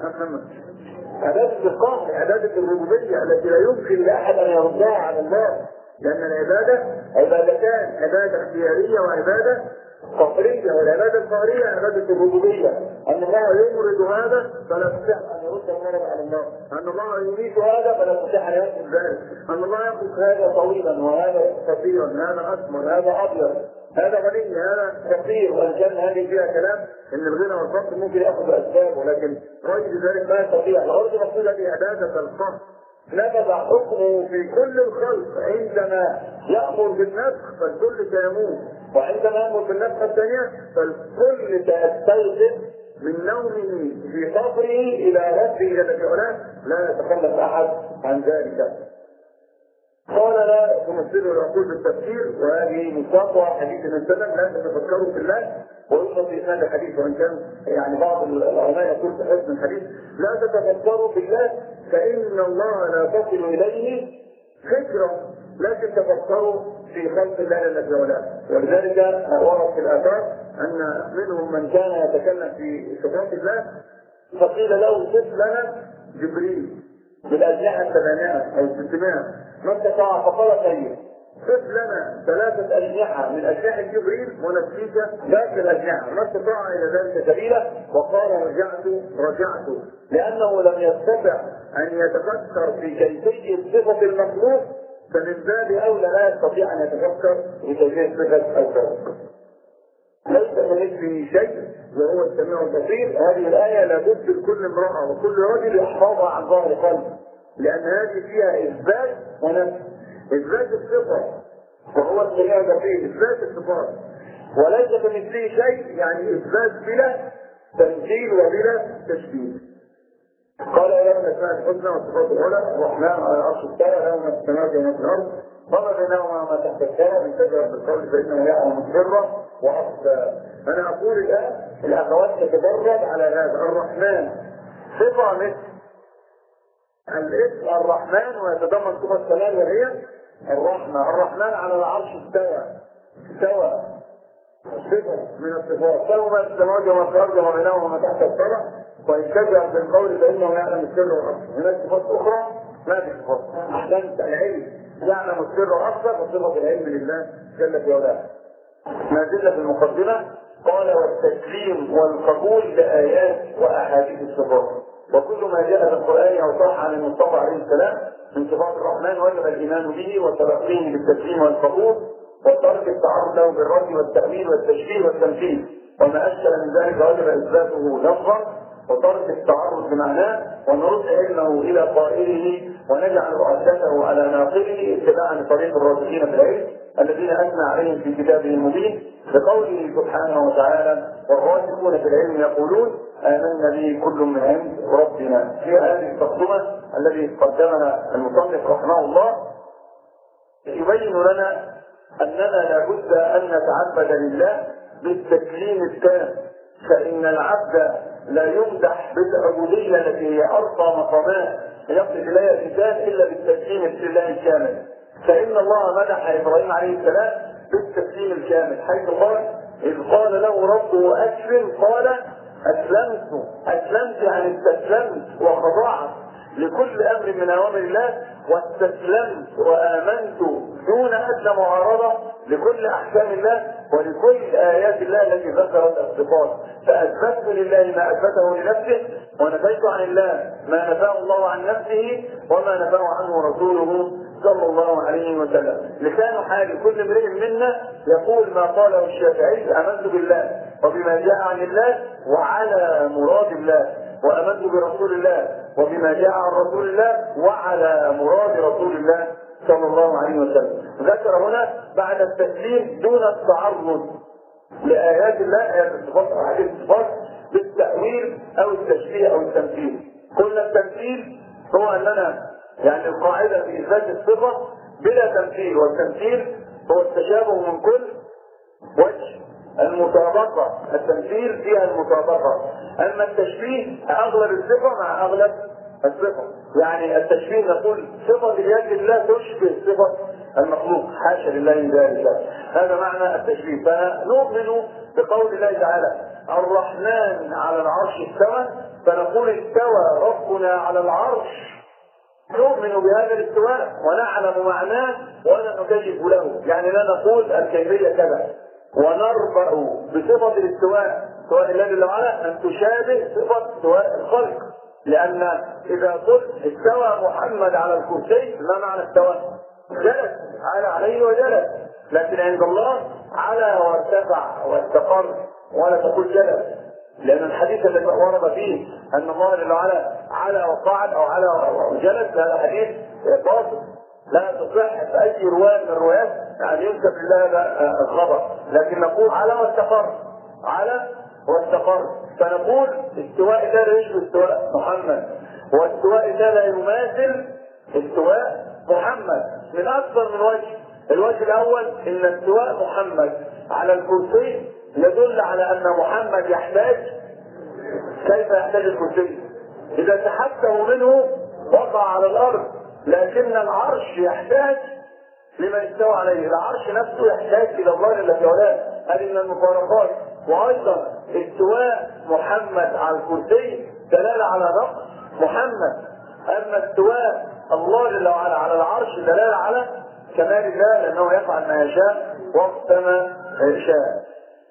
[SPEAKER 3] عبادة القهر، عبادة الربوبية التي لا يمكن لأحد أن يردها على الله، لأن العبادة عبادتان، عبادة اختيارية وعبادة قهرية. والعبادة القهرية عبادة الربوبية، أن الله يمرض هذا فلا تستطيع أن يرد المرض على الله، أن الله يميت هذا فلا تستطيع أن يميت ذلك، أن الله يخلق هذا طويلا وهذا قصيرا، هذا أسمر هذا أبيض، هذا غني هذا فقير. وان كان هذه فيها كلام ان الغنى والفقر ممكن ياخذ اسباب، ولكن غير ذلك لا يستطيع. الارض مقصوده بعباده القهر، نفذ حكمه في كل الخلق. عندما يامر بالنفخ فالكل سيموت، وعندما يامر بالنفخ الثانيه فالكل سيستيقظ من نومه في قبره الى ربه جل وعلا، لا يتخلف احد عن ذلك. قال لا تمثله العقول بالتفكير، وهذه مصابة حديث النبي صلى الله عليه وسلم لا تتفكروا في الله، ويوصف في هذا الحديث، وان كان يعني بعض العلماء يقول في حسن الحديث لا تتفكروا في الله فإن الله لا تصل إليه فكرة، لكن تفكروا في خلق الله جل وعلا. ولذلك ورد في الآثار أن منهم من كان يتكلم في صفات الله فقيل له صف لنا جبريل بالأجنحة الثمانية أو ستمائة ما استطاع، فقال طيب صف لنا ثلاثة أجنحة من أجنحة جبريل ونسيك ذات الأجنحة، ما استطاع إلى ذلك سبيلا. وقال رجعت رجعت لأنه لم يستطع أن يتفكر في كيفية صفة المخلوق، فمن باب أولى لا يستطيع أن يتفكر في كيفية صفة الخالق. ليس كمثله شيء وهو السميع البصير. هذه الآية لابد لكل امرأة وكل رجل يحفظها عن ظهر قلب، لأن هذه فيها إثبات ونفي. إثبات الصفة وهو السميع البصير، إثبات الصفات، وليس كمثله شيء يعني إثبات بلا تمثيل وبلا تشبيه. قال له من الاسماء الحسنى والصفات العلى الرحمن على العرش استوى له ما في السماوات وما في الارض وما بينهما ما تحت الثرى من شجره بالقول فانه يعلم السر واخفى. انا اقول الان الاخوات تتدرب على هذا. الرحمن صفه مثل الاسم الرحمن ويتضمن صفه السلام وهي الرحمه. الرحمن على العرش استوى استوى صفه من الصفات له ما في السماوات وما في الارض وما بينهما ما تحت الثرى وإن شجع بالقول فإنه يعلم السر والأخفى. هناك صفات أخرى ما في صفات. أحسنت العلم يعلم السر والأخفى وصفة العلم لله جل في علاه. ما زلنا في المقدمة. قال والتسليم والقبول لآيات وأحاديث الصفات وكل ما جاء في القرآن أو صح عن المصطفى عليه السلام من صفات الرحمن وجب الإيمان به وتلقيه بالتسليم والقبول وترك التعرض له بالرد والتأويل والتشبيه والتمثيل وما أشكل من ذلك وجب إثباته لفظا وترك التعرض بمعناه ونرد علمه الى قائله ونجعل رؤسته على ناقله اتباعا لطريق الراسخين في العلم الذين اثنى عليهم في كتابه المبين بقوله سبحانه وتعالى والراسخون في العلم يقولون امنا به كل من عند ربنا. في هذه التقدمه الذي قدمها المصنف رحمه الله يبين لنا اننا لابد ان نتعبد لله بالتسليم التام فان العبد لا يمدح بالعبودية التي هي أرقى مقامات يصل إليها الإنسان إلا بالتسليم لله الكامل. فإن الله مدح إبراهيم عليه السلام بالتسليم الكامل حيث قال إذ قال له ربه أسلم قال أسلمت. أسلمت يعني استسلمت وخضعت لكل أمر من أوامر الله واستسلمت وآمنت دون أدنى معارضة لكل أحكام الله ولكل آيات الله التي ذكرت الصفات فأثبت لله ما أثبته لنفسه ونفيت عن الله ما نفاه الله عن نفسه وما نفاه عنه رسوله صلى الله عليه وسلم. لسان حال كل امرئ منا يقول ما قاله الشافعي آمنت بالله وبما جاء عن الله وعلى مراد الله وآمنت برسول الله وبما جاء عن رسول الله وعلى مراد رسول الله صلى الله عليه وسلم. ذكر هنا بعد التسليم دون التعرض لآيات الله آيات الصفات أو أحاديث الصفات بالتأويل أو التشبيه أو التمثيل. قلنا التمثيل هو أننا يعني القاعدة في إثبات الصفة بلا تمثيل والتمثيل هو التشابه من كل وجه. المطابقة التمثيل فيها المطابقة أما التشبيه أغلب الصفة مع أغلب الصفة. يعني التشبيه نقول صفة اليد الله تشبه صفة المخلوق حاشا لله ذلك. هذا معنى التشبيه. فنؤمن بقول الله تعالى الرحمن على العرش استوى فنقول استوى ربنا على العرش نؤمن بهذا الاستواء ونعلم معناه ولا نكيف له. يعني لا نقول الكيفية كذا ونربأ بصفة الاستواء سواء الله جل وعلا أن تشابه صفة استواء الخلق. لأن إذا قلت استوى محمد على الكرسي ما معنى استوى؟ جلس على عليه وجلس. لكن عند الله على وارتفع واستقر ولا تقول جلس لأن الحديث الذي ورد فيه أن الله جل وعلا على وقعد أو على وجلس هذا حديث باطل لا تصح في أي رواية من الروايات يعني ينسب لله هذا الخبر. لكن نقول على واستقر على واستقر فنقول استواء الله لا يشبه استواء محمد واستواء الله لا يماثل استواء محمد من أكثر من وجه. الوجه الأول إن استواء محمد على الكرسي يدل على أن محمد يحتاج كيف يحتاج الكرسي إذا تحكم منه وقع على الأرض لكن العرش يحتاج لما استوى عليه. العرش نفسه يحتاج إلى الله جل في علاه. هذه من المفارقات. وأيضا استواء محمد على الكرسي دلالة على نقص محمد. أما استواء الله جل وعلا على العرش دلالة على كمال الله لأنه يفعل ما يشاء وقت ما يشاء.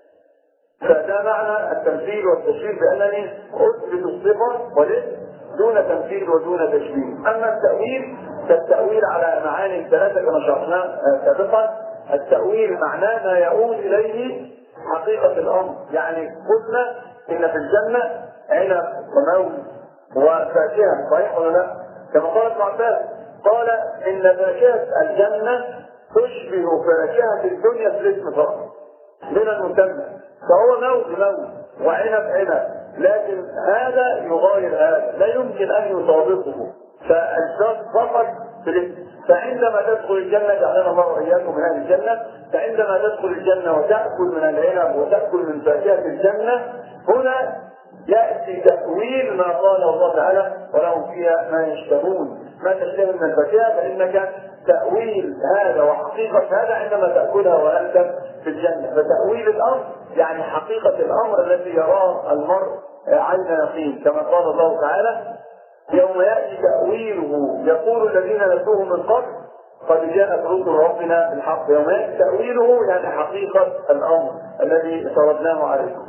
[SPEAKER 3] فده معنى التمثيل والتشبيه بأنني أثبت الصفة والاسم دون تمثيل ودون تشبيه. أما التأويل فالتأويل على معاني ثلاثة كما شرحنا سابقا. التأويل معناه ما يؤول إليه حقيقة الأمر. يعني قلنا إن في الجنة عنب وموز وفاكهة صحيح ولا لا؟ كما قال ابن عباس قال إن فاكهة الجنة تشبه فاكهة الدنيا في الاسم فقط من المسمى فهو موز موز وعنب عنب لكن هذا يغاير هذا، لا يمكن أن يطابقه. فالشرط فقط في الاسم. فعندما تدخل الجنة، جعلنا الله وإياكم من أهل الجنة، فعندما تدخل الجنة وتأكل من العنب وتأكل من فاكهة الجنة، هنا يأتي تأويل ما قال الله تعالى ولهم فيها ما يشتهون، ما تشتهي من الفاكهة، فإنك تأويل هذا وحقيقة هذا عندما تأكلها وأنت في الجنة. فتأويل الأمر يعني حقيقة الأمر الذي يراه المرء عين يقين، كما قال الله تعالى يوم يأتي تأويله يقول الذين نسوه من قبل قد جاءت رسل ربنا بالحق. يوم يأتي تأويله يعني حقيقة الأمر الذي فرضناه عليكم.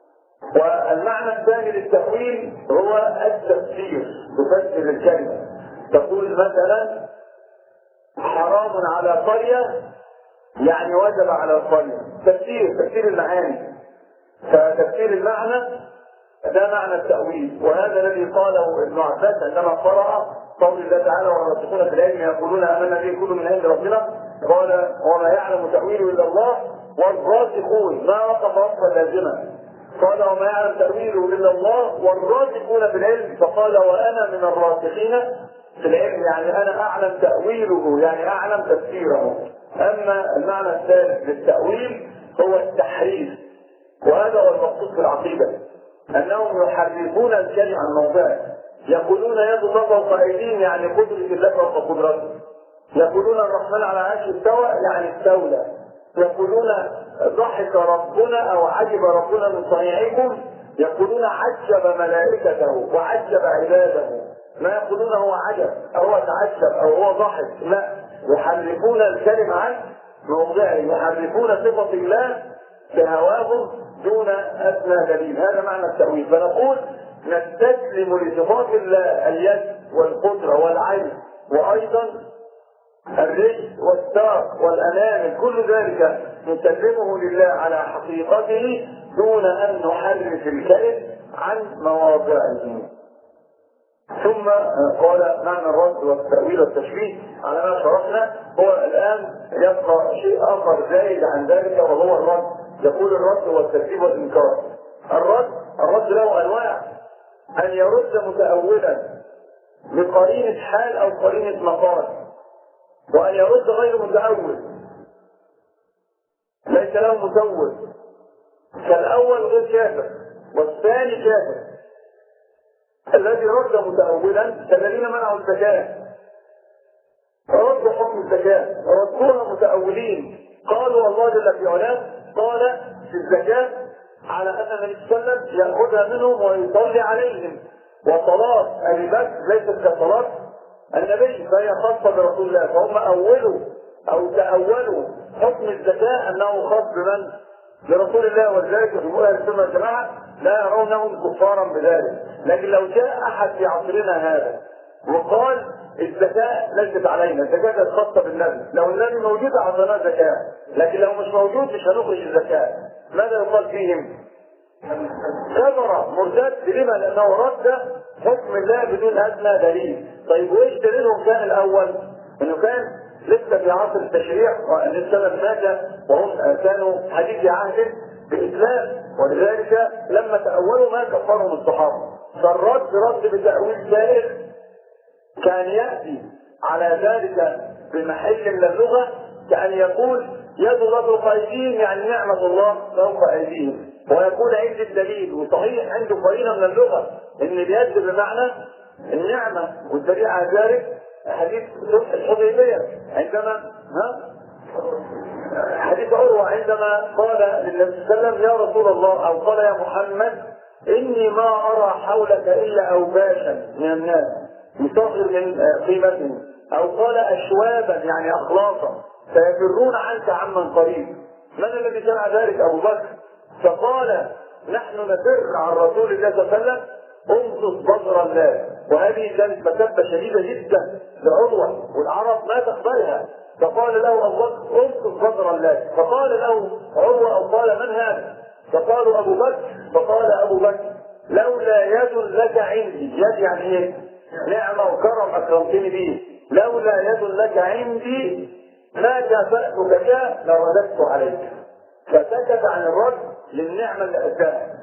[SPEAKER 3] والمعنى الثاني للتأويل هو التفسير، تفسر الكلمة. تقول مثلا حرام على قرية يعني وجب على القرية. تفسير تفسير المعاني. فتفسير المعنى ده معنى التأويل، وهذا الذي قاله ابن عباس عندما قرأ قول الله تعالى والراسخون في العلم يقولون آمنا به كل من عند ربنا، قال وما يعلم تأويله إلا الله والراسخون، ما وقف وقفا لازما، قال وما يعلم تأويله إلا الله والراسخون في العلم، فقال وأنا من الراسخين في العلم، يعني أنا أعلم تأويله يعني أعلم تفسيره. أما المعنى الثالث للتأويل هو التحريف، وهذا هو المقصود في العقيدة، أنهم يحرفون الكلمة عن موضعه. يقولون يد الله فوق أيديهم يعني قدرة الله فوق قدرته. يقولون الرحمن على عرشه استوى يعني استولى. يقولون ضحك ربنا أو عجب ربنا من صنيعكم، يقولون عجب ملائكته وعجب عباده. ما يقولون هو عجب أو هو تعجب أو هو ضحك، لا، يحرفون الكلمة عن موضعه، يحرفون صفة الله بهواهم دون أدنى دليل. هذا معنى التأويل. فنقول نستسلم لصفات الله اليد والقدرة والعين وأيضا الرجل والساق والأنامل، كل ذلك نسلمه لله على حقيقته دون أن نحرف الكلم عن مواضعه. ثم قال معنى الرد والتأويل والتشبيه على ما شرحنا. هو الآن يبقى شيء آخر زائد عن ذلك وهو الرد. يقول الرد هو التكذيب والإنكار. الرد الرد له أنواع: أن يرد متأولا بقرينة حال أو قرينة مقال، وأن يرد غير متأول ليس له متأول، كالأول غير كافر والثاني كافر. الذي رد متأولا كالذين منعوا الزكاة، ردوا حكم الزكاة، ردوها متأولين، قالوا الله جل في علاه قال في الزكاة على أن النبي صلى الله عليه وسلم يأخذها منهم ويصلي عليهم، وصلاة أبي بكر ليست كصلاة النبي فهي خاصة برسول الله. فهم أولوا أو تأولوا حكم الزكاة أنه خاص بمن؟ برسول الله. ولذلك جمهور أهل السنة والجماعة لا يرونهم كفارا بذلك. لكن لو جاء أحد في عصرنا هذا وقال الزكاة ليست علينا، الزكاة خاصة بالنبي، لو النبي موجود أعطيناه زكاة، لكن لو مش موجود مش هنخرج الزكاة، ماذا يقال فيهم؟ كفر مرتد. لما؟ لأنه رد حكم الله بدون أدنى دليل. طيب وإيش دليلهم كان الأول؟ إنه كان لسه في عصر التشريع وأن السلف مات وهم كانوا حديث عهد بالإسلام، ولذلك لما تأولوا ما كفرهم الصحابة. فالرد رد بتأويل سائر كان يأتي على ذلك بمحل من اللغة، كأن يقول يد الله فوق أيديهم يعني نعمة الله فوق أيديهم، ويقول عند الدليل. وصحيح عنده قرينة من اللغة إن اليد بمعنى النعمة، والدليل على ذلك حديث صلح الحديبية عندما ها حديث عروة عندما قال للنبي صلى الله عليه وسلم يا رسول الله، أو قال يا محمد إني ما أرى حولك إلا أوباشا من الناس يصغر من قيمتهم، أو قال أشوابا يعني أخلاصا فيفرون عنك عمن قريب. من الذي سمع ذلك؟ أبو بكر. فقال نحن نفر عن رسول الله صلى الله عليه وسلم امتص بصر الله. وهذه كانت مسبة شديدة جدا لعروة والعرب ما تقبلها. فقال له أبو بكر امتص بصر الله. فقال له عروة أو قال من هذا؟ فقالوا أبو بكر. فقال أبو بكر لولا يد لك عندي، يد يعني ايه؟ نعمة وكرم أكرمتني به، لولا يد لك عندي ما كافأتك لرددت عليك. فسكت عن الرد للنعمة اللي أتاها.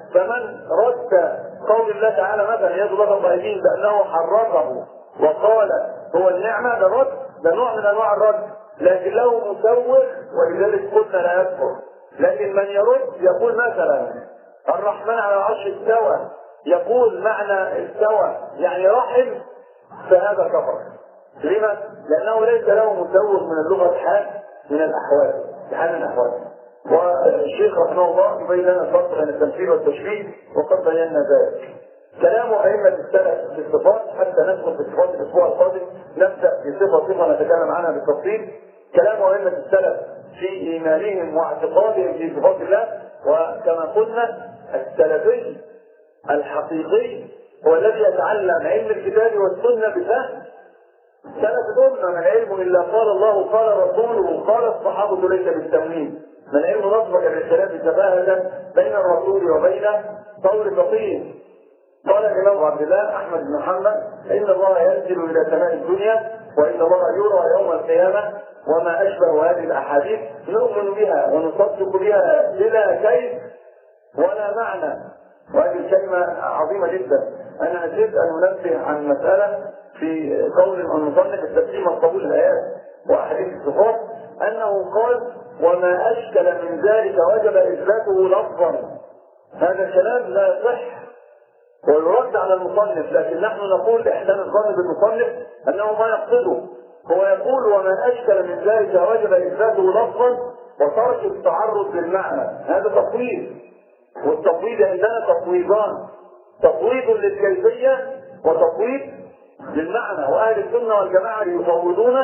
[SPEAKER 3] فمن رد قول الله تعالى مثلا يد الله الطائفين بأنه حرفه وقال هو النعمة، ده رد، ده نوع من أنواع الرد، لكن له مسوغ ولذلك قلنا لا يكفر. لكن من يرد يقول مثلا الرحمن على العرش استوى، يقول معنى استوى يعني رحم، فهذا كفر. لما؟ لأنه ليس له مسوغ من اللغة حال من الأحوال، حال من الأحوال. والشيخ رحمه الله يبين لنا الفرق بين التمثيل والتشبيه وقد بينا ذلك. كلام أئمة السلف في الصفات حتى ندخل في الصفات الأسبوع القادم، نبدأ بصفة صفة نتكلم عنها بالتفصيل. كلام أئمة السلف في إيمانهم واعتقادهم في صفات الله، وكما قلنا السلفي الحقيقي هو الذي يتعلم علم الكتاب والسنة بفهم سلف الأمة. ما العلم إلا قال الله قال رسوله قال الصحابة ليس بالتمويل. ما العلم نصبك بالخلاف تفاهة بين الرسول وبين قول فقيه. قال الإمام عبد الله أحمد بن محمد إن الله ينزل إلى سماء الدنيا وإن الله يرى يوم القيامة وما أشبه هذه الأحاديث نؤمن بها ونصدق بها بلا كيف ولا معنى. وهذه الكلمة عظيمة جدا. أنا نسيت أن أنبه عن مسألة في قول المصنف التسليم القبول الآيات وأحاديث الصفات، أنه قال وما أشكل من ذلك وجب إثباته لفظا. هذا الكلام لا يصح ويرد على المصنف، لكن نحن نقول إحسان الظن بالمصنف أنه ما يقصده. هو يقول وما أشكل من ذلك وجب إثباته لفظا وترك التعرض للمعنى، هذا تفويض. والتفويض عندنا تفويضان، تفويض للكيفية وتفويض للمعنى. وأهل السنة والجماعة يفوضون،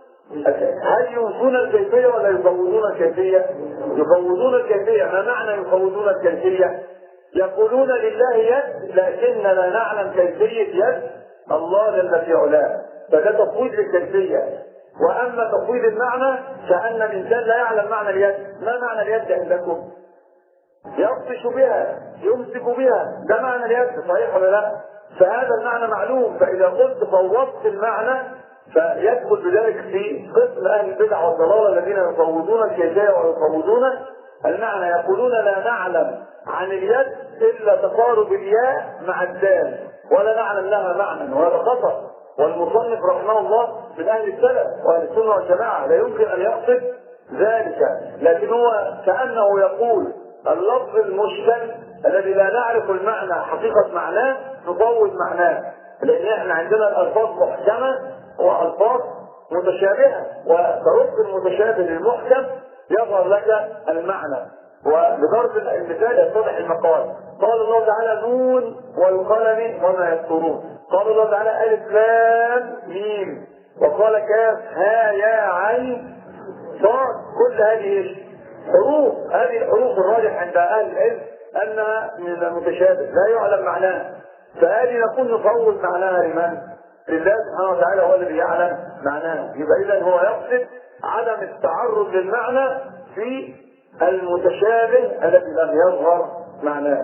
[SPEAKER 3] هل ينسون الكيفية ولا يفوضون الكيفية؟ يفوضون الكيفية. ما معنى يفوضون الكيفية؟ يقولون لله يد لكننا لا نعلم كيفية يد الله جل في علاه، فده تفويض للكيفية. وأما تفويض المعنى كأن الإنسان لا يعلم معنى اليد. ما معنى اليد عندكم؟ يبطش بها، يمسك بها، ده معنى اليد، صحيح ولا لا؟ فهذا المعنى معلوم. فإذا قلت فوضت المعنى فيدخل بذلك في قسم أهل البدع والضلال الذين يفوضون الكيفية ويفوضون المعنى. يقولون لا نعلم عن اليد إلا تقارب الياء مع الدال ولا نعلم لها معنى، وهذا خطأ. والمصنف رحمه الله من أهل السلف وأهل السنة والجماعة لا يمكن أن يقصد ذلك، لكن هو كأنه يقول اللفظ المشكل الذي لا نعرف المعنى حقيقة معناه نفوض معناه، لأن احنا عندنا الألفاظ محكمة وألفاظ متشابهة، وترد المتشابه للمحكم يظهر لك المعنى. وبضرب المثال يتضح المقال. قال الله تعالى نون والقلم وما يسطرون، قال الله تعالى ألف لام ميم، وقال كاف ها يا عين صاد. كل هذه حروف، هذه الحروف الراجح عند أهل العلم أنها من المتشابه لا يعلم معناها، فهذه نقول نفوض معناها لمن؟ لله سبحانه وتعالى، هو الذي يعلم معناها. يبقى إذا هو يقصد عدم التعرض للمعنى في المتشابه الذي لم يظهر معناه.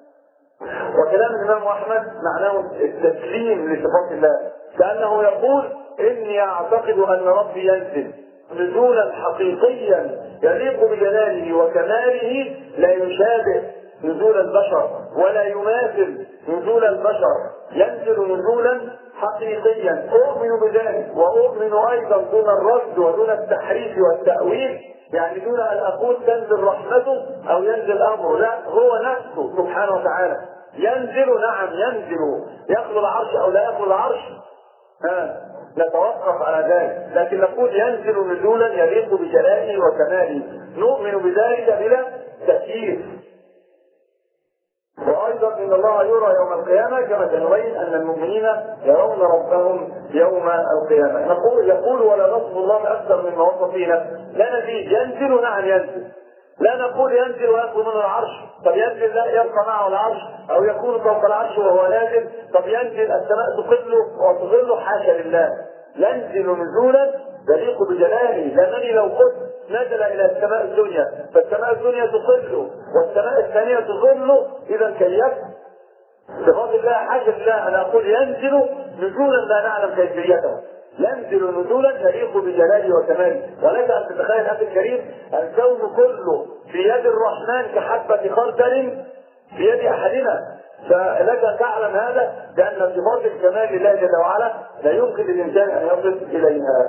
[SPEAKER 3] وكلام الإمام أحمد معناه التسليم لصفات الله، كأنه يقول إني أعتقد أن ربي ينزل نزولا حقيقيا يليق بجلاله وكماله لا يشابه نزول البشر ولا يماثل نزول البشر، ينزل نزولا حقيقيا. أؤمن بذلك وأؤمن أيضا دون الرد ودون التحريف والتأويل، يعني دون أن أقول تنزل رحمته أو ينزل أمره، لا، هو نفسه سبحانه وتعالى ينزل. نعم ينزل، يخلو العرش أو لا يخلو العرش ها نتوقف على ذلك، لكن نقول ينزل نزولا يليق بجلاله وكماله، نؤمن بذلك بلا تكييف. وأيضا إن الله يرى يوم القيامة كما سنبين أن المؤمنين يرون ربهم يوم القيامة. نقول يقول ولا نصف الله أكثر مما وصف فينا، لا نزيد. ينزل، نعم ينزل، لا نقول ينزل ويخلو من العرش، طب ينزل لا يبقى معه العرش، أو يكون فوق العرش وهو نازل، طب ينزل السماء تقله وتظله، حاشا لله. ينزل نزولا يليق بجلاله، لأنني لو قلت نزل إلى السماء الدنيا فالسماء الدنيا تقله والسماء الثانية تظله، إذا كيف صفات الله حاشا لله أن أقول ينزل نزولا لا نعلم كيفيته. ينزل نزولا يليق بجلاله وكماله. ولك أن تتخيل أخي الكريم الكون كله في يد الرحمن كحبة خردل بيد أحدنا. فلك أن تعلم هذا لأن صفات الكمال لله جل وعلا لا يمكن للإنسان أن يصل إليها.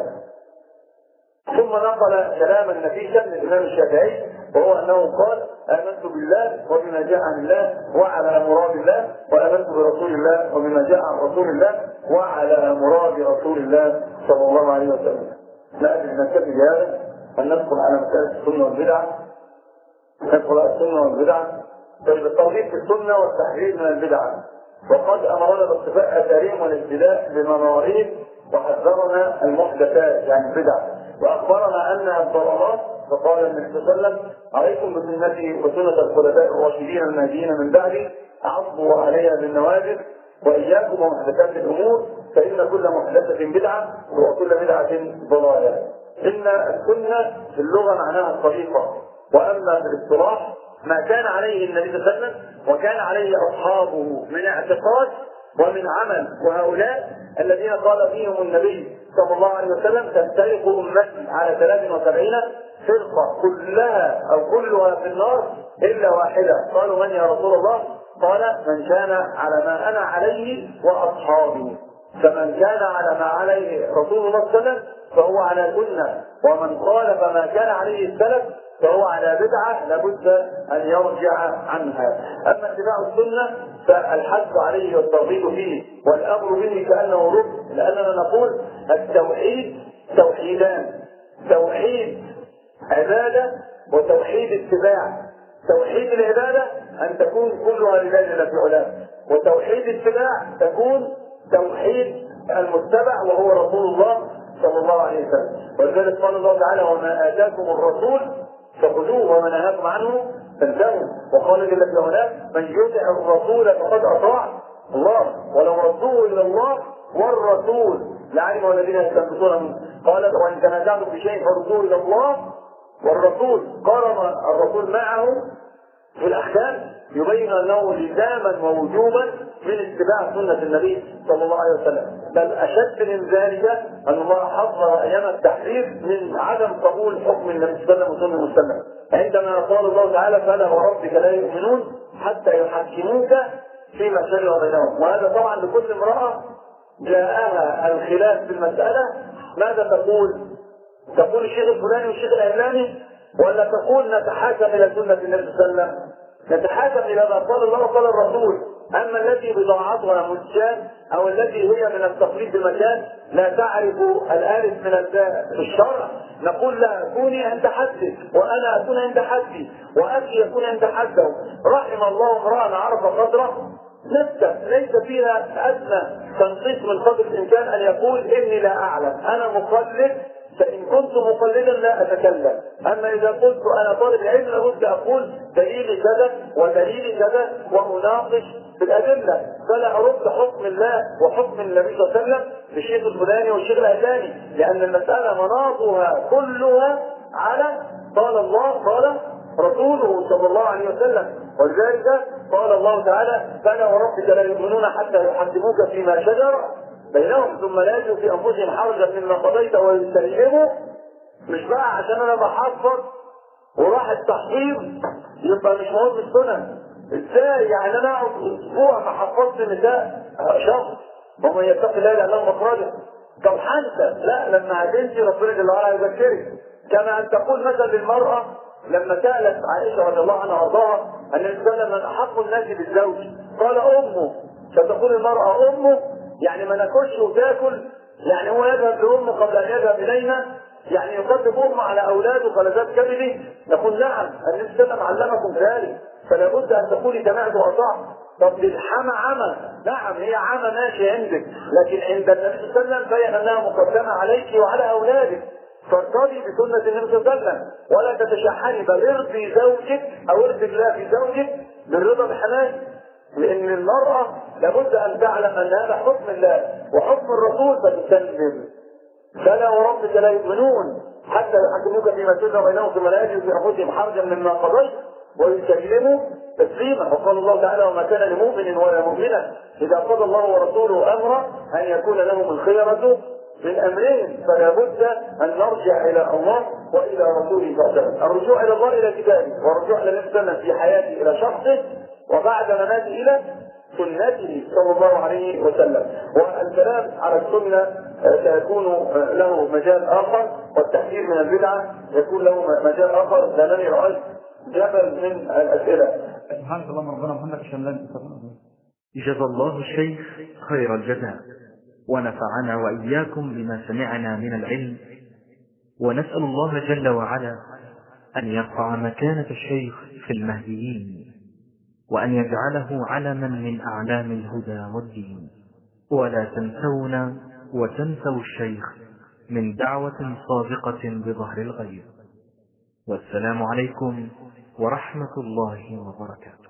[SPEAKER 3] ثم نقل كلاما نفيسا للإمام الشافعي وهو أنه قال: آمنت بالله وبما جاء عن الله وعلى مراد الله، وآمنت برسول الله وبما جاء عن رسول الله وعلى مراد رسول الله صلى الله عليه وسلم. لا أدري نكتفي بهذا أن ندخل على مسألة السنة والبدعة. ندخل على السنة والبدعة. طيب، التوحيد في السنة والتحرير من البدعة. وقد أمرنا باصطفاء أثارهم والابتداء بمنارهم وحذرنا المحدثات يعني البدع، وأخبرنا أنها الضلالات. فقال النبي صلى الله عليه وسلم: عليكم بسنتي وسنة الخلفاء الراشدين المهديين من بعدي، عضوا عليها بالنواجذ، وإياكم ومحدثات الأمور، فإن كل محدثة بدعة وكل بدعة ضلالة. إن السنة في اللغة معناها الطريقة، وأما في الاصطلاح ما كان عليه النبي صلى الله عليه وسلم وكان عليه أصحابه من اعتقاد ومن عمل. وهؤلاء الذين قال فيهم النبي صلى الله عليه وسلم: تفترق أمتي على ثلاث وسبعين فرقة كلها أو كلها في النار إلا واحدة. قالوا: من يا رسول الله؟ قال: من كان على ما أنا عليه وأصحابي. فمن كان على ما عليه رسول الله صلى الله عليه وسلم فهو على سنة، ومن خالف ما كان عليه السلف فهو على بدعة لابد أن يرجع عنها. أما اتباع السنة فالحث عليه والترغيب فيه والأمر به كأنه ركن، لأننا نقول التوحيد توحيدان: توحيد عبادة وتوحيد اتباع. توحيد العبادة أن تكون كلها لله جل في علاه، وتوحيد اتباع تكون توحيد المتبع وهو رسول الله صلى الله عليه وسلم. ولذلك قال الله تعالى: وما آتاكم الرسول فخذوه وما نهاكم عنه فانتهوا. وقال جل في علاه: من يطع الرسول فقد أطاع الله ولو ردوه إلى الله والرسول لعلمه الذين يستنبطونه منه. قال: وإن تنازعتم في شيء فردوه إلى الله والرسول. قارن الرسول معه في الأحكام يبين أنه لزاما ووجوبا من اتباع سنة النبي صلى الله عليه وسلم. بل أشد من ذلك أن الله حذر أيام التحريف من عدم قبول حكم النبي صلى الله عليه وسلم وسنة المسلم، عندما قال الله تعالى: فلا وربك لا يؤمنون حتى يحكموك فيما شجر بينهم. وهذا طبعا لكل امرأة جاءها الخلاف في المسألة ماذا تقول؟ تقول الشيخ الفلاني والشيخ العلاني، ولا تقول نتحاكم إلى سنة النبي صلى الله عليه وسلم؟ نتحاكم إلى ما قال الله وقال الرسول. أما التي بضاعتها مجان أو التي هي من التقليد بمكان لا تعرف الآلف من الباء في الشرع، نقول لها: كوني عند حدك وأنا أكون عند حدي وأخي يكون عند حده. رحم الله امرأ عرف قدره نفسه ليس فيها أدنى تنقيص من قدر الإنسان أن يقول: إني لا أعلم، أنا مقلد، فإن كنت مقلدا لا أتكلم. أما إذا قلت أنا طالب علم لابد أقول دليلي كذا ودليلي كذا وأناقش بالأدلة، فلا أرد حكم الله وحكم النبي صلى الله عليه وسلم بالشيخ الفلاني والشيخ العلاني، لأن المسألة مناطها كلها على قال الله قال رسوله صلى الله عليه وسلم. ولذلك قال الله تعالى: فلا وربك لا يؤمنون حتى يحكموك فيما شجر بينهم ثم لا يجدوا في انفسهم حرجا مما قضيت ويستسلموا. مش بقى عشان انا بحفظ وراح التحفيظ يبقى مش مهم السنن. ازاي يعني انا اقعد اسبوع ما حفظت نساء شهر ومن يتقي الله يجعل له مخرجا؟ طب حتى لا، لما هتنسي ربنا جل وعلا يذكرك. كما ان تقول مثلا للمراه لما سالت عائشه رضي الله عنها وارضاها ان الانسان من احق الناس بالزوج قال امه، فتقول المراه امه يعني ما ناكلش وتاكل، يعني هو يذهب لامه قبل ان يذهب الينا، يعني يقدم امه على اولاده فلذات كبدي. نقول نعم، النبي صلى الله عليه وسلم علمكم ذلك، فلا بد ان تقولي سمعت واطعت. طب للحمى عمى، نعم هي عمى ماشي عندك، لكن عند النبي صلى الله عليه وسلم بين انها مقدمه عليك وعلى اولادك، فارتضي بسنه النبي صلى الله عليه وسلم ولا تتشحني، بل ارضي زوجك او ارضي الله في زوجك بالرضا بحنان. لأن المرأة لابد أن تعلم أن هذا حكم الله وحكم الرسول فتسلم. فلا وربك لا يؤمنون حتى يحكموك فيما شجر بينهم ثم لا يجدوا في أنفسهم حرجا مما قضيت ويسلموا تسليما. وقال الله تعالى: وما كان لمؤمن ولا مؤمنة إذا قضى الله ورسوله أمرا أن يكون لهم الخيرة من أمرهم. فلا بد أن نرجع إلى الله وإلى رسوله صلى الله عليه وسلم. الرجوع إلى الله إلى كتابه، والرجوع إلى النبي صلى الله عليه وسلم في حياته إلى شخصه، وبعد مماته إلى سنته صلى الله عليه وسلم. والكلام على السنة سيكون له مجال آخر، والتحذير من البدعة يكون له مجال آخر، لأنني رأيت جبل من الأسئلة.
[SPEAKER 2] سبحانك اللهم ربنا محمد أشهد أن لا إله إلا أنت.
[SPEAKER 4] جزا الله الشيخ خير الجزاء، ونفعنا وإياكم بما سمعنا من العلم، ونسأل الله جل وعلا أن يرفع مكانة الشيخ في المهديين، وأن يجعله علما من أعلام الهدى والدين. ولا تنسونا وتنسوا الشيخ من دعوة صادقة بظهر الغيب. والسلام عليكم ورحمة الله وبركاته.